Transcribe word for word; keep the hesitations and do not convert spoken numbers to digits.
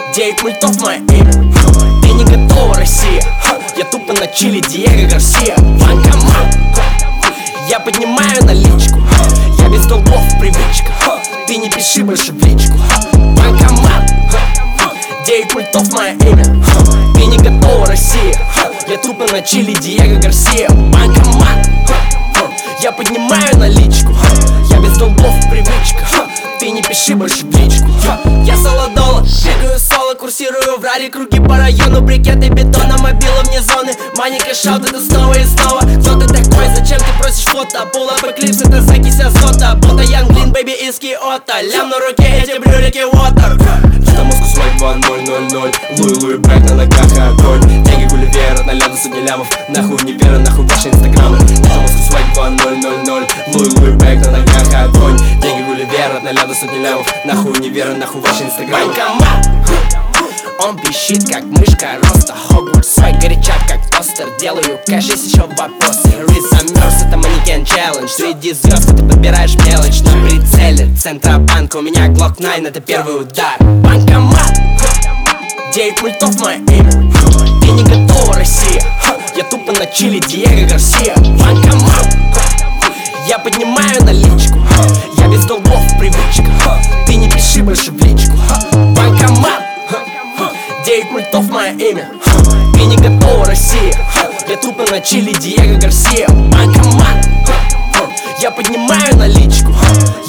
Девять мультов мое имя. Ты не готова, Россия. Я тупо на чили, Диего Гарсия. Банкомат. Я поднимаю наличку. Я без долгов привычка. Ты не пиши больше в личку. Банкомат. Девять мультов мое имя. Ты не готова, Россия. Я тупо на чили, Диего Гарсия. Банкомат. Я поднимаю наличку. Я без долгов привычка. Ты не пиши больше в личку. Я солодола, бегаю соло, курсирую в ралли, круги по району, брикеты бетона, мобила вне зоны. Мани кэшаут, это снова и снова. Кто ты такой, зачем ты просишь фото? Пул ап эклипс, это закись азота. Бота Янг Блин, бэйби из Киото. Лям на руке, эти брюлики water. Это мозгу свайп два ноль ноль ноль. Луи Луи Бэк на ногах огонь. Деньги Гулливера, на ляду сотни лямов. Нахуй универа, нахуй ваши инстаграмы. Это мозгу свайп два ноль ноль ноль. Луи Луи Бэк на ногах огонь. Деньги Гулливера, на ляду сотни лямов. Нахуй универа, нахуй ваши инстаграмы. Банкомат. Он пищит, как мышка роста. Хогвартс, свай горячат, как тостер. Делаю кэш, есть еще вопросы. Рис замерз, это манекен челлендж. Среди звезд ты подбираешь мелочь. На прицеле Центробанк, у меня глок девять, это первый удар. Банкомат. Девять мультов мое имя. Ты не готова, Россия. Я тупо на чили, Диего Гарсия. Банкомат. Я поднимаю наличку. Я без долгов привычка. Ты не пиши больше в личку. Банкомат. Девять мультов мое имя. Ты не готова, Россия. Я тупо на чили, Диего Гарсия. Банкомат. Я поднимаю наличку.